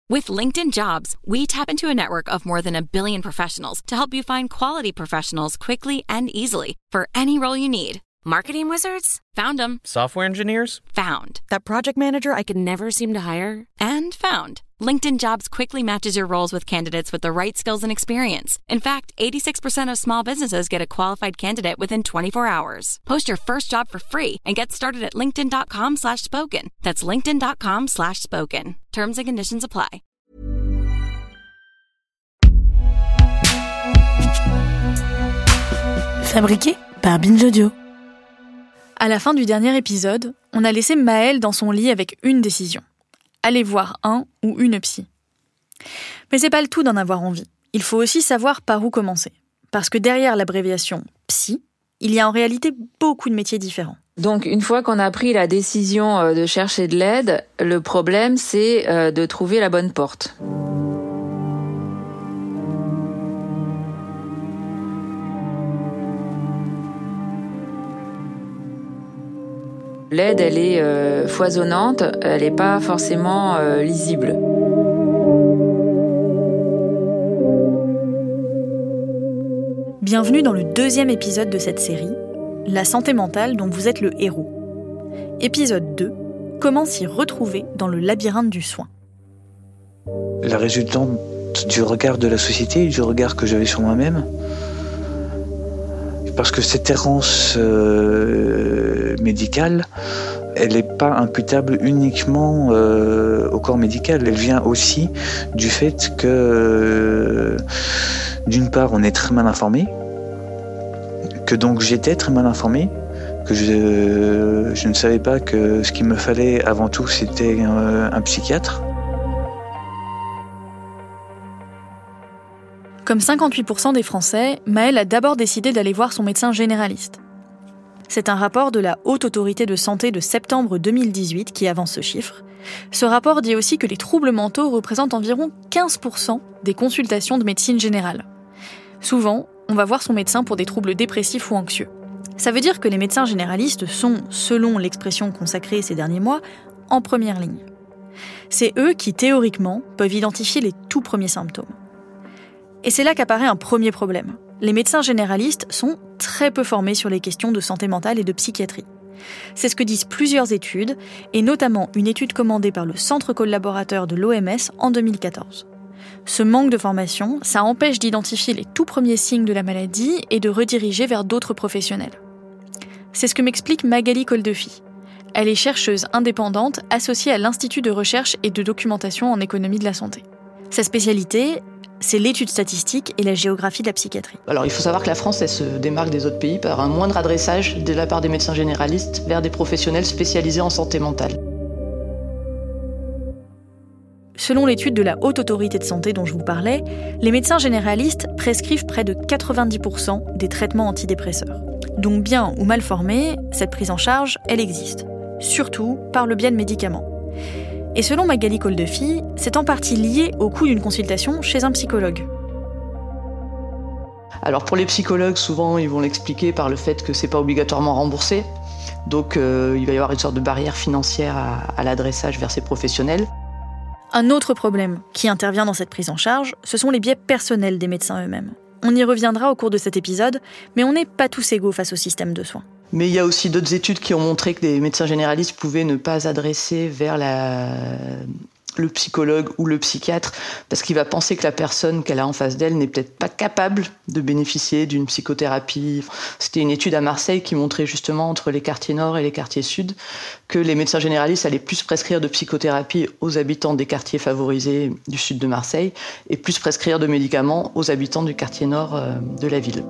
With LinkedIn Jobs, we tap into a network of more than 1 billion professionals to help you find quality professionals quickly and easily for any role you need. Marketing wizards? Found them. Software engineers? Found. That project manager I could never seem to hire? And found. LinkedIn Jobs quickly matches your roles with candidates with the right skills and experience. In fact, 86% of small businesses get a qualified candidate within 24 hours. Post your first job for free and get started at linkedin.com/spoken. That's linkedin.com/spoken. Terms and conditions apply. Fabriqué par Binge Audio. À la fin du dernier épisode, on a laissé Maëlle dans son lit avec une décision. Aller voir un ou une psy. Mais c'est pas le tout d'en avoir envie. Il faut aussi savoir par où commencer. Parce que derrière l'abréviation psy, il y a en réalité beaucoup de métiers différents. Donc, une fois qu'on a pris la décision de chercher de l'aide, le problème, c'est de trouver la bonne porte. L'aide, elle est foisonnante, elle n'est pas forcément lisible. Bienvenue dans le 2e épisode de cette série, La santé mentale dont vous êtes le héros. Épisode 2, comment s'y retrouver dans le labyrinthe du soin. La résultante du regard de la société, du regard que j'avais sur moi-même, parce que cette errance médicale, elle n'est pas imputable uniquement au corps médical. Elle vient aussi du fait que, d'une part, on est très mal informé, que donc j'étais très mal informé, que je ne savais pas que ce qu'il me fallait avant tout, c'était un psychiatre. Comme 58% des Français, Maëlle a d'abord décidé d'aller voir son médecin généraliste. C'est un rapport de la Haute Autorité de Santé de septembre 2018 qui avance ce chiffre. Ce rapport dit aussi que les troubles mentaux représentent environ 15% des consultations de médecine générale. Souvent, on va voir son médecin pour des troubles dépressifs ou anxieux. Ça veut dire que les médecins généralistes sont, selon l'expression consacrée ces derniers mois, en première ligne. C'est eux qui, théoriquement, peuvent identifier les tout premiers symptômes. Et c'est là qu'apparaît un premier problème. Les médecins généralistes sont très peu formés sur les questions de santé mentale et de psychiatrie. C'est ce que disent plusieurs études, et notamment une étude commandée par le Centre collaborateur de l'OMS en 2014. Ce manque de formation, ça empêche d'identifier les tout premiers signes de la maladie et de rediriger vers d'autres professionnels. C'est ce que m'explique Magali Koldefy. Elle est chercheuse indépendante associée à l'Institut de recherche et de documentation en économie de la santé. Sa spécialité, c'est l'étude statistique et la géographie de la psychiatrie. Alors il faut savoir que la France, elle se démarque des autres pays par un moindre adressage de la part des médecins généralistes vers des professionnels spécialisés en santé mentale. Selon l'étude de la Haute Autorité de Santé dont je vous parlais, les médecins généralistes prescrivent près de 90% des traitements antidépresseurs. Donc bien ou mal formés, cette prise en charge, elle existe. Surtout par le biais de médicaments. Et selon Magali Koldefy, c'est en partie lié au coût d'une consultation chez un psychologue. Alors pour les psychologues, souvent ils vont l'expliquer par le fait que c'est pas obligatoirement remboursé. Donc il va y avoir une sorte de barrière financière à l'adressage vers ces professionnels. Un autre problème qui intervient dans cette prise en charge, ce sont les biais personnels des médecins eux-mêmes. On y reviendra au cours de cet épisode, mais on n'est pas tous égaux face au système de soins. Mais il y a aussi d'autres études qui ont montré que des médecins généralistes pouvaient ne pas adresser vers le psychologue ou le psychiatre parce qu'il va penser que la personne qu'elle a en face d'elle n'est peut-être pas capable de bénéficier d'une psychothérapie. C'était une étude à Marseille qui montrait justement entre les quartiers nord et les quartiers sud que les médecins généralistes allaient plus prescrire de psychothérapie aux habitants des quartiers favorisés du sud de Marseille et plus prescrire de médicaments aux habitants du quartier nord de la ville.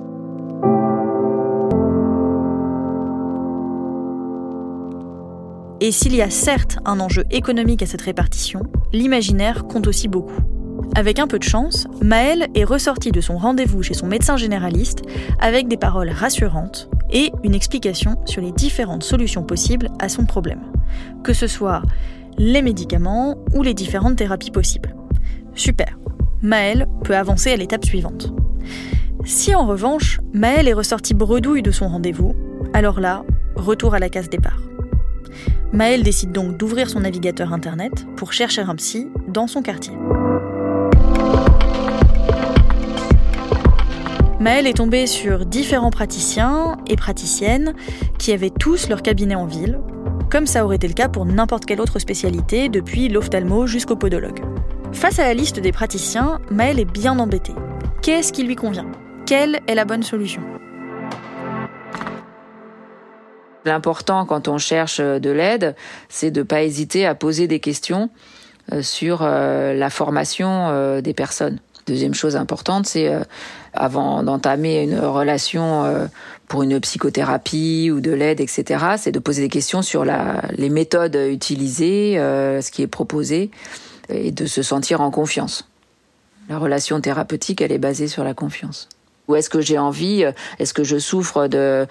Et s'il y a certes un enjeu économique à cette répartition, l'imaginaire compte aussi beaucoup. Avec un peu de chance, Maëlle est ressortie de son rendez-vous chez son médecin généraliste avec des paroles rassurantes et une explication sur les différentes solutions possibles à son problème, que ce soit les médicaments ou les différentes thérapies possibles. Super, Maëlle peut avancer à l'étape suivante. Si en revanche, Maëlle est ressortie bredouille de son rendez-vous, alors là, retour à la case départ. Maëlle décide donc d'ouvrir son navigateur internet pour chercher un psy dans son quartier. Maëlle est tombée sur différents praticiens et praticiennes qui avaient tous leur cabinet en ville, comme ça aurait été le cas pour n'importe quelle autre spécialité, depuis l'ophtalmo jusqu'au podologue. Face à la liste des praticiens, Maëlle est bien embêtée. Qu'est-ce qui lui convient ? Quelle est la bonne solution ? L'important quand on cherche de l'aide, c'est de ne pas hésiter à poser des questions sur la formation des personnes. Deuxième chose importante, c'est avant d'entamer une relation pour une psychothérapie ou de l'aide, etc., c'est de poser des questions sur les méthodes utilisées, ce qui est proposé, et de se sentir en confiance. La relation thérapeutique, elle est basée sur la confiance. Ou est-ce que j'ai envie, est-ce que je souffre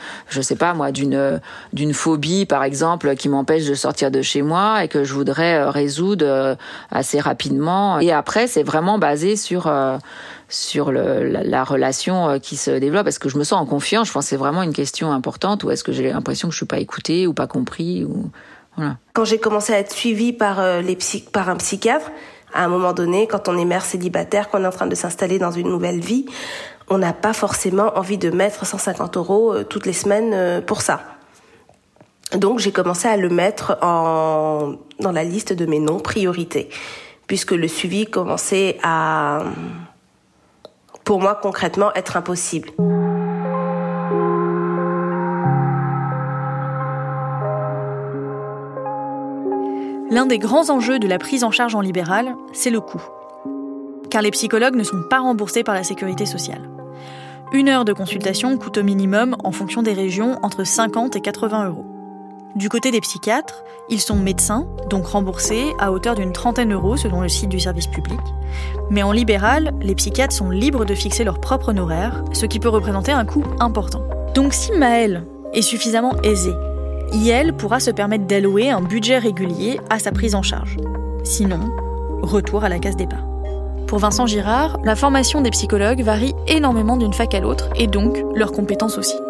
d'une phobie, par exemple, qui m'empêche de sortir de chez moi et que je voudrais résoudre assez rapidement. Et après, c'est vraiment basé sur la relation qui se développe. Est-ce que je me sens en confiance ? Je pense que c'est vraiment une question importante. Ou est-ce que j'ai l'impression que je suis pas écoutée ou pas compris voilà. Quand j'ai commencé à être suivie par un psychiatre, à un moment donné, quand on est mère célibataire, qu'on est en train de s'installer dans une nouvelle vie, on n'a pas forcément envie de mettre 150 € toutes les semaines pour ça. Donc j'ai commencé à le mettre dans la liste de mes non-priorités, puisque le suivi commençait à, pour moi concrètement, être impossible. L'un des grands enjeux de la prise en charge en libéral, c'est le coût. Car les psychologues ne sont pas remboursés par la sécurité sociale. 1 heure de consultation coûte au minimum, en fonction des régions, entre 50 et 80 €. Du côté des psychiatres, ils sont médecins, donc remboursés à hauteur d'une 30aine € selon le site du service public. Mais en libéral, les psychiatres sont libres de fixer leur propre honoraire, ce qui peut représenter un coût important. Donc si Maëlle est suffisamment aisée, elle pourra se permettre d'allouer un budget régulier à sa prise en charge. Sinon, retour à la case départ. Pour Vincent Girard, la formation des psychologues varie énormément d'une fac à l'autre, et donc leurs compétences aussi.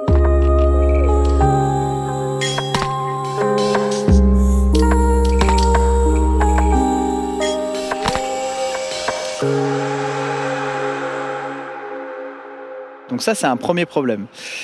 Donc ça, c'est un premier problème.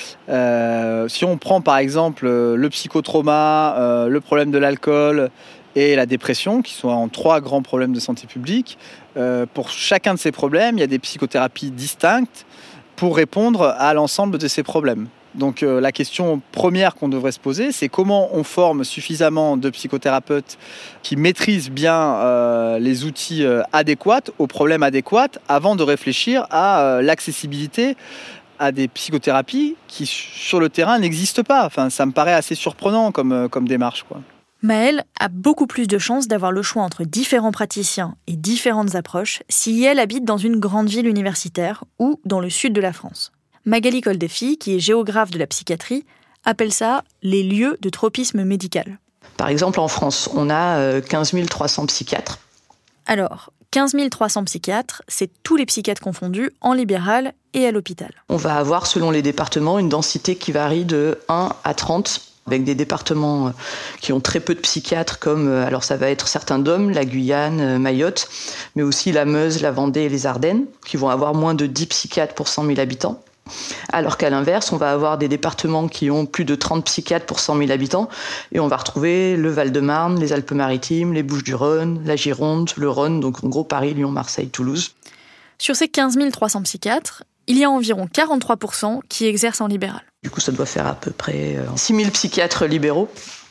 Si on prend par exemple le psychotrauma, le problème de l'alcool et la dépression, qui sont en 3 grands problèmes de santé publique, pour chacun de ces problèmes, il y a des psychothérapies distinctes pour répondre à l'ensemble de ces problèmes. Donc la question première qu'on devrait se poser, c'est comment on forme suffisamment de psychothérapeutes qui maîtrisent bien les outils adéquats, aux problèmes adéquats, avant de réfléchir à l'accessibilité à des psychothérapies qui, sur le terrain, n'existent pas. Enfin, ça me paraît assez surprenant comme démarche, quoi. Maëlle a beaucoup plus de chances d'avoir le choix entre différents praticiens et différentes approches si elle habite dans une grande ville universitaire ou dans le sud de la France. Magali Coldefi, qui est géographe de la psychiatrie, appelle ça les lieux de tropisme médical. Par exemple, en France, on a 15 300 psychiatres. Alors, 15 300 psychiatres, c'est tous les psychiatres confondus en libéral et à l'hôpital. On va avoir, selon les départements, une densité qui varie de 1 à 30, avec des départements qui ont très peu de psychiatres, comme, alors ça va être certains DOM, la Guyane, Mayotte, mais aussi la Meuse, la Vendée et les Ardennes, qui vont avoir moins de 10 psychiatres pour 100 000 habitants. Alors qu'à l'inverse, on va avoir des départements qui ont plus de 30 psychiatres pour 100 000 habitants, et on va retrouver le Val-de-Marne, les Alpes-Maritimes, les Bouches-du-Rhône, la Gironde, le Rhône, donc en gros Paris, Lyon, Marseille, Toulouse. Sur ces 15 300 psychiatres, il y a environ 43% qui exercent en libéral. Du coup, ça doit faire à peu près 6 000 psychiatres libéraux.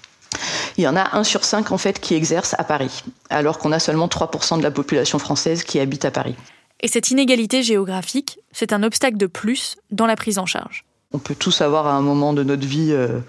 Il y en a 1 sur 5 en fait qui exerce à Paris, alors qu'on a seulement 3% de la population française qui habite à Paris. Et cette inégalité géographique, c'est un obstacle de plus dans la prise en charge. On peut tous avoir à un moment de notre vie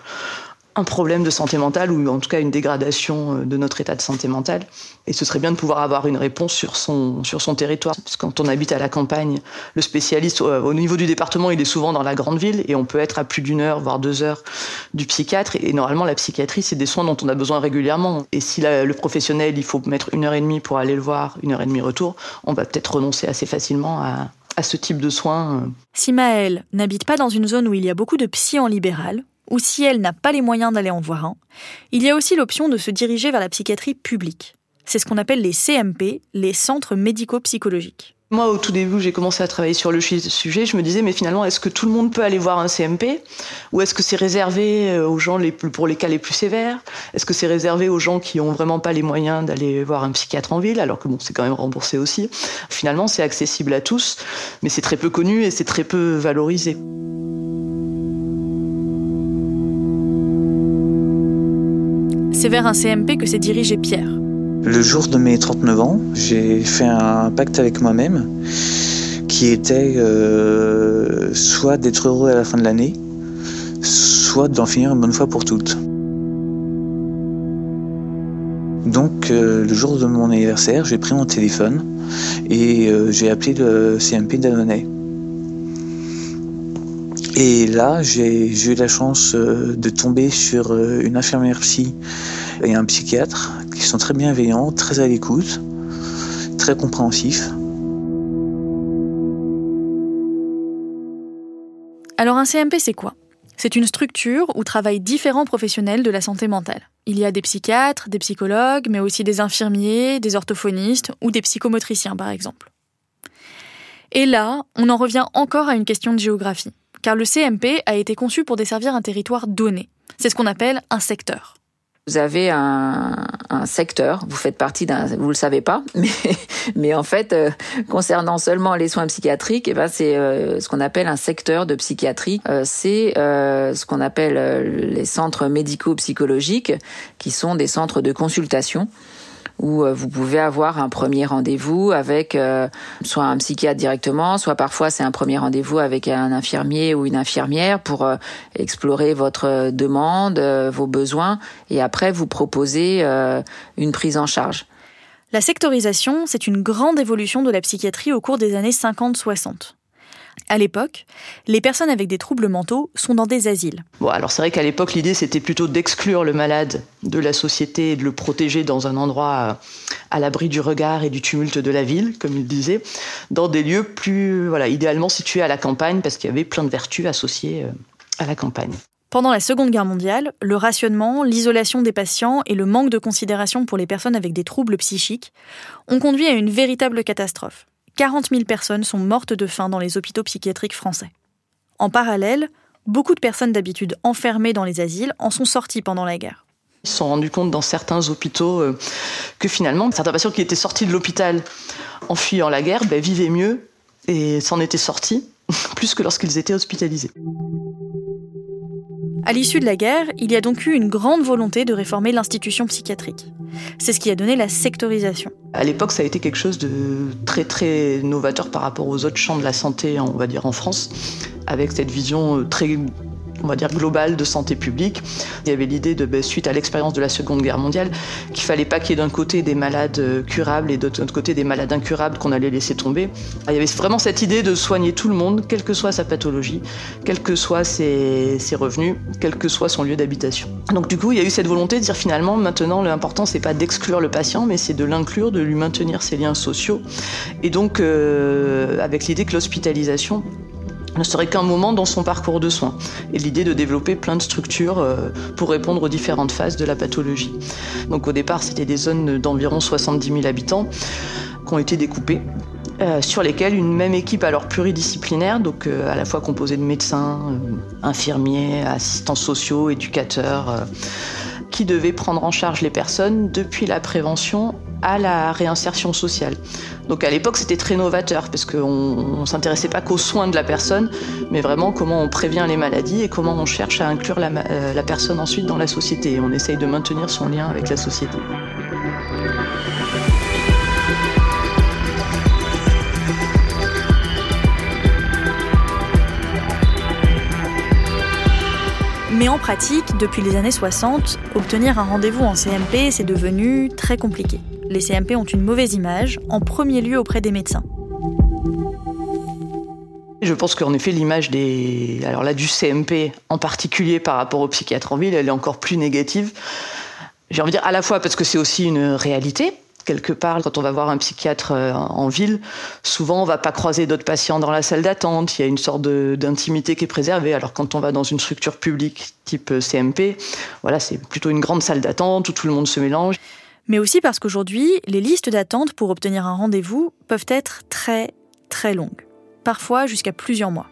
un problème de santé mentale, ou en tout cas une dégradation de notre état de santé mentale. Et ce serait bien de pouvoir avoir une réponse sur son territoire. Parce que quand on habite à la campagne, le spécialiste, au niveau du département, il est souvent dans la grande ville, et on peut être à plus d'1 heure, voire 2 heures du psychiatre. Et normalement, la psychiatrie, c'est des soins dont on a besoin régulièrement. Et si le professionnel, il faut mettre 1h30 pour aller le voir, 1h30 retour, on va peut-être renoncer assez facilement à ce type de soins. Si Maëlle n'habite pas dans une zone où il y a beaucoup de psy en libéral, ou si elle n'a pas les moyens d'aller en voir un, il y a aussi l'option de se diriger vers la psychiatrie publique. C'est ce qu'on appelle les CMP, les centres médico-psychologiques. Moi, au tout début, j'ai commencé à travailler sur le sujet. Je me disais, mais finalement, est-ce que tout le monde peut aller voir un CMP ? Ou est-ce que c'est réservé aux gens pour les cas les plus sévères ? Est-ce que c'est réservé aux gens qui n'ont vraiment pas les moyens d'aller voir un psychiatre en ville ? Alors que bon, c'est quand même remboursé aussi. Finalement, c'est accessible à tous, mais c'est très peu connu et c'est très peu valorisé. C'est vers un CMP que s'est dirigé Pierre. Le jour de mes 39 ans, j'ai fait un pacte avec moi-même qui était soit d'être heureux à la fin de l'année, soit d'en finir une bonne fois pour toutes. Donc le jour de mon anniversaire, j'ai pris mon téléphone et j'ai appelé le CMP d'Annonay. Et là, j'ai eu la chance de tomber sur une infirmière psy et un psychiatre qui sont très bienveillants, très à l'écoute, très compréhensifs. Alors un CMP, c'est quoi ? C'est une structure où travaillent différents professionnels de la santé mentale. Il y a des psychiatres, des psychologues, mais aussi des infirmiers, des orthophonistes ou des psychomotriciens, par exemple. Et là, on en revient encore à une question de géographie, car le CMP a été conçu pour desservir un territoire donné. C'est ce qu'on appelle un secteur. Vous avez un secteur, vous faites partie vous le savez pas, mais en fait, concernant seulement les soins psychiatriques, c'est ce qu'on appelle un secteur de psychiatrie. C'est ce qu'on appelle les centres médico-psychologiques, qui sont des centres de consultation, où vous pouvez avoir un premier rendez-vous avec soit un psychiatre directement, soit parfois c'est un premier rendez-vous avec un infirmier ou une infirmière pour explorer votre demande, vos besoins, et après vous proposer une prise en charge. La sectorisation, c'est une grande évolution de la psychiatrie au cours des années 50-60. À l'époque, les personnes avec des troubles mentaux sont dans des asiles. Bon, alors c'est vrai qu'à l'époque, l'idée, c'était plutôt d'exclure le malade de la société et de le protéger dans un endroit à l'abri du regard et du tumulte de la ville, comme il disait, dans des lieux plus, idéalement situés à la campagne, parce qu'il y avait plein de vertus associées à la campagne. Pendant la Seconde Guerre mondiale, le rationnement, l'isolation des patients et le manque de considération pour les personnes avec des troubles psychiques ont conduit à une véritable catastrophe. 40 000 personnes sont mortes de faim dans les hôpitaux psychiatriques français. En parallèle, beaucoup de personnes d'habitude enfermées dans les asiles en sont sorties pendant la guerre. Ils se sont rendus compte dans certains hôpitaux que finalement, certains patients qui étaient sortis de l'hôpital en fuyant la guerre vivaient mieux et s'en étaient sortis, plus que lorsqu'ils étaient hospitalisés. À l'issue de la guerre, il y a donc eu une grande volonté de réformer l'institution psychiatrique. C'est ce qui a donné la sectorisation. À l'époque, ça a été quelque chose de très très novateur par rapport aux autres champs de la santé, on va dire en France, avec cette vision très, on va dire, globale de santé publique. Il y avait l'idée suite à l'expérience de la Seconde Guerre mondiale, qu'il fallait pas qu'il y ait d'un côté des malades curables et de l'autre côté des malades incurables qu'on allait laisser tomber. Il y avait vraiment cette idée de soigner tout le monde, quelle que soit sa pathologie, quels que soient ses revenus, quel que soit son lieu d'habitation. Donc du coup, il y a eu cette volonté de dire finalement, maintenant, l'important, c'est pas d'exclure le patient, mais c'est de l'inclure, de lui maintenir ses liens sociaux. Et donc, avec l'idée que l'hospitalisation ne serait qu'un moment dans son parcours de soins, et l'idée de développer plein de structures pour répondre aux différentes phases de la pathologie. Donc au départ, c'était des zones d'environ 70 000 habitants qui ont été découpées, sur lesquelles une même équipe alors pluridisciplinaire, donc à la fois composée de médecins, infirmiers, assistants sociaux, éducateurs, qui devait prendre en charge les personnes depuis la prévention à la réinsertion sociale. Donc à l'époque, c'était très novateur parce qu'on ne s'intéressait pas qu'aux soins de la personne, mais vraiment comment on prévient les maladies et comment on cherche à inclure la personne ensuite dans la société. Et on essaye de maintenir son lien avec la société. Mais en pratique, depuis les années 60, obtenir un rendez-vous en CMP, c'est devenu très compliqué. Les CMP ont une mauvaise image, en premier lieu auprès des médecins. Je pense qu'en effet, l'image du CMP, en particulier par rapport aux psychiatres en ville, elle est encore plus négative. J'ai envie de dire à la fois parce que c'est aussi une réalité, quelque part, quand on va voir un psychiatre en ville, souvent on va pas croiser d'autres patients dans la salle d'attente. Il y a une sorte d'intimité qui est préservée. Alors quand on va dans une structure publique type CMP, voilà, c'est plutôt une grande salle d'attente où tout le monde se mélange. Mais aussi parce qu'aujourd'hui, les listes d'attente pour obtenir un rendez-vous peuvent être très, très longues. Parfois jusqu'à plusieurs mois.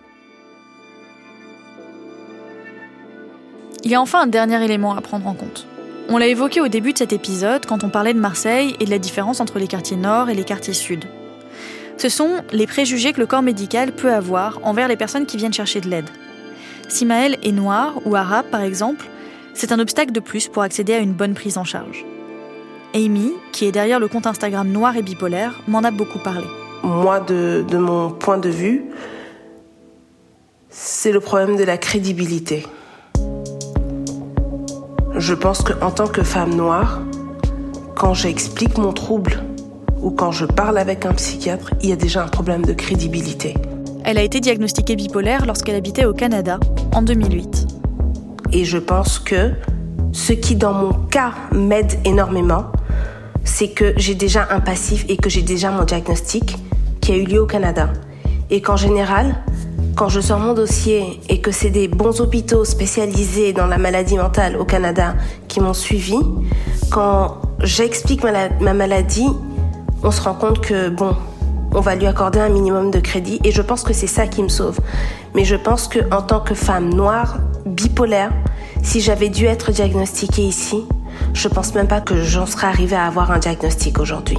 Il y a enfin un dernier élément à prendre en compte. On l'a évoqué au début de cet épisode quand on parlait de Marseille et de la différence entre les quartiers nord et les quartiers sud. Ce sont les préjugés que le corps médical peut avoir envers les personnes qui viennent chercher de l'aide. Si Maëlle est noire ou arabe par exemple, c'est un obstacle de plus pour accéder à une bonne prise en charge. Amy, qui est derrière le compte Instagram Noir et Bipolaire, m'en a beaucoup parlé. Moi, de mon point de vue, c'est le problème de la crédibilité. Je pense qu'en tant que femme noire, quand j'explique mon trouble ou quand je parle avec un psychiatre, il y a déjà un problème de crédibilité. Elle a été diagnostiquée bipolaire lorsqu'elle habitait au Canada, en 2008. Et je pense que ce qui, dans mon cas, m'aide énormément, c'est que j'ai déjà un passif et que j'ai déjà mon diagnostic qui a eu lieu au Canada. Et qu'en général, quand je sors mon dossier et que c'est des bons hôpitaux spécialisés dans la maladie mentale au Canada qui m'ont suivi, quand j'explique ma maladie, on se rend compte que, on va lui accorder un minimum de crédit et je pense que c'est ça qui me sauve. Mais je pense qu'en tant que femme noire, bipolaire, si j'avais dû être diagnostiquée ici, je pense même pas que j'en serais arrivée à avoir un diagnostic aujourd'hui.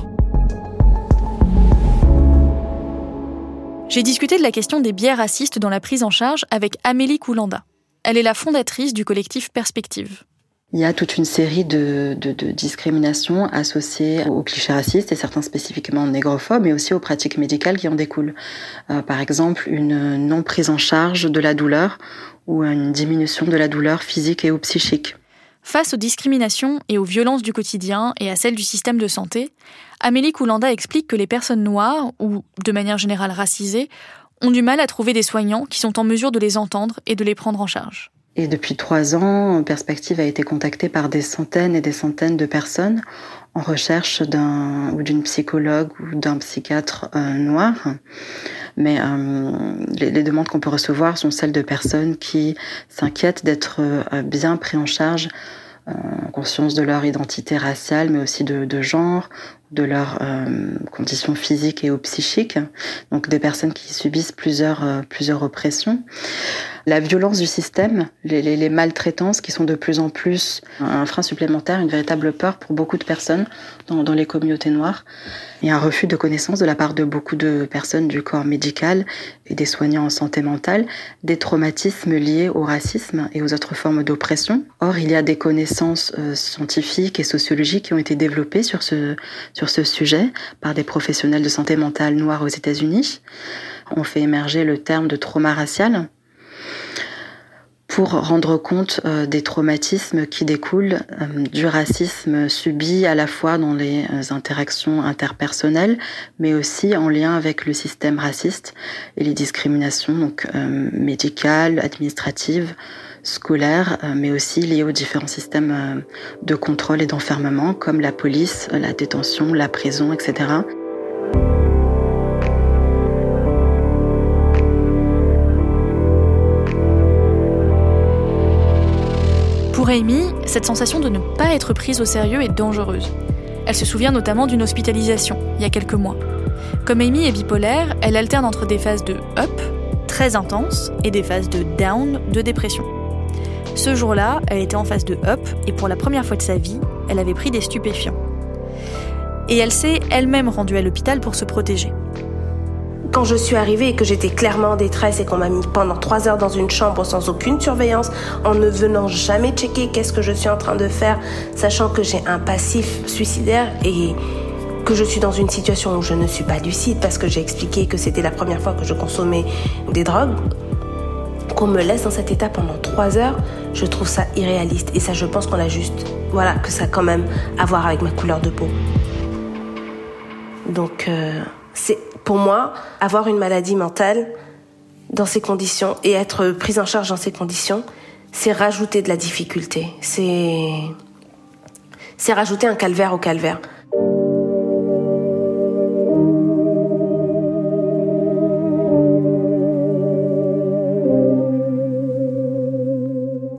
J'ai discuté de la question des biais racistes dans la prise en charge avec Amélie Koulanda. Elle est la fondatrice du collectif Perspective. Il y a toute une série de discriminations associées aux clichés racistes et certains spécifiquement négrophobes, mais aussi aux pratiques médicales qui en découlent. Par exemple, une non prise en charge de la douleur ou une diminution de la douleur physique et ou psychique. Face aux discriminations et aux violences du quotidien et à celles du système de santé, Amélie Koulanda explique que les personnes noires, ou de manière générale racisées, ont du mal à trouver des soignants qui sont en mesure de les entendre et de les prendre en charge. Et depuis 3 ans, Perspective a été contactée par des centaines et des centaines de personnes en recherche d'une psychologue ou d'un psychiatre noir. Mais les demandes qu'on peut recevoir sont celles de personnes qui s'inquiètent d'être bien pris en charge, en conscience de leur identité raciale, mais aussi de genre, de leurs conditions physiques et ou psychiques. Donc des personnes qui subissent plusieurs oppressions. La violence du système, les maltraitances qui sont de plus en plus un frein supplémentaire, une véritable peur pour beaucoup de personnes dans les communautés noires. Il y a un refus de connaissance de la part de beaucoup de personnes du corps médical et des soignants en santé mentale, des traumatismes liés au racisme et aux autres formes d'oppression. Or, il y a des connaissances scientifiques et sociologiques qui ont été développées sur ce sujet par des professionnels de santé mentale noirs aux États-Unis. On fait émerger le terme de trauma racial pour rendre compte des traumatismes qui découlent du racisme subi à la fois dans les interactions interpersonnelles, mais aussi en lien avec le système raciste et les discriminations donc médicales, administratives, scolaires, mais aussi liées aux différents systèmes de contrôle et d'enfermement, comme la police, la détention, la prison, etc. Pour Amy, cette sensation de ne pas être prise au sérieux est dangereuse. Elle se souvient notamment d'une hospitalisation, il y a quelques mois. Comme Amy est bipolaire, elle alterne entre des phases de up, très intenses, et des phases de down, de dépression. Ce jour-là, elle était en phase de up, et pour la première fois de sa vie, elle avait pris des stupéfiants. Et elle s'est elle-même rendue à l'hôpital pour se protéger. Quand je suis arrivée et que j'étais clairement en détresse et qu'on m'a mis pendant 3 heures dans une chambre sans aucune surveillance, en ne venant jamais checker qu'est-ce que je suis en train de faire, sachant que j'ai un passif suicidaire et que je suis dans une situation où je ne suis pas lucide parce que j'ai expliqué que c'était la première fois que je consommais des drogues, qu'on me laisse dans cet état pendant 3 heures, je trouve ça irréaliste. Et ça, je pense qu'on a juste, que ça a quand même à voir avec ma couleur de peau. Donc, c'est pour moi, avoir une maladie mentale dans ces conditions et être prise en charge dans ces conditions, c'est rajouter de la difficulté. C'est rajouter un calvaire au calvaire.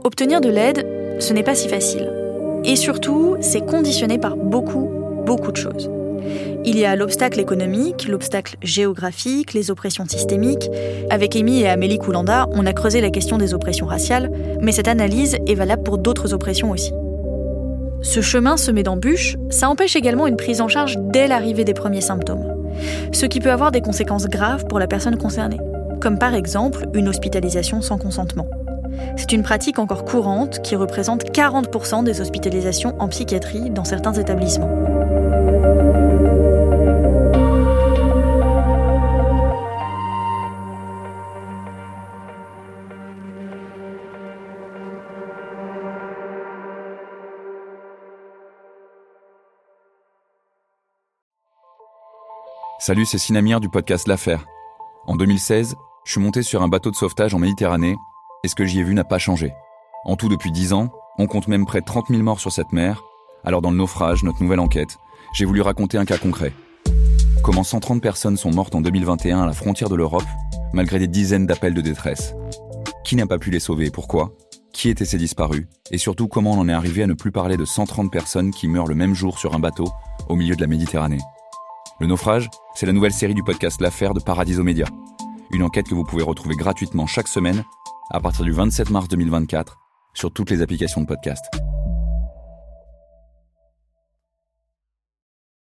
Obtenir de l'aide, ce n'est pas si facile. Et surtout, c'est conditionné par beaucoup de choses. Il y a l'obstacle économique, l'obstacle géographique, les oppressions systémiques. Avec Amy et Amélie Koulanda, on a creusé la question des oppressions raciales, mais cette analyse est valable pour d'autres oppressions aussi. Ce chemin semé d'embûches, ça empêche également une prise en charge dès l'arrivée des premiers symptômes, ce qui peut avoir des conséquences graves pour la personne concernée, comme par exemple une hospitalisation sans consentement. C'est une pratique encore courante qui représente 40% des hospitalisations en psychiatrie dans certains établissements. Salut, c'est Sinamir du podcast L'Affaire. En 2016, je suis monté sur un bateau de sauvetage en Méditerranée et ce que j'y ai vu n'a pas changé. En tout, depuis 10 ans, on compte même près de 30 000 morts sur cette mer. Alors dans le naufrage, notre nouvelle enquête, j'ai voulu raconter un cas concret. Comment 130 personnes sont mortes en 2021 à la frontière de l'Europe, malgré des dizaines d'appels de détresse. Qui n'a pas pu les sauver et pourquoi ? Qui étaient ces disparus ? Et surtout, comment on en est arrivé à ne plus parler de 130 personnes qui meurent le même jour sur un bateau au milieu de la Méditerranée ? Le naufrage, c'est la nouvelle série du podcast L'Affaire de Paradiso Média. Une enquête que vous pouvez retrouver gratuitement chaque semaine à partir du 27 mars 2024 sur toutes les applications de podcast.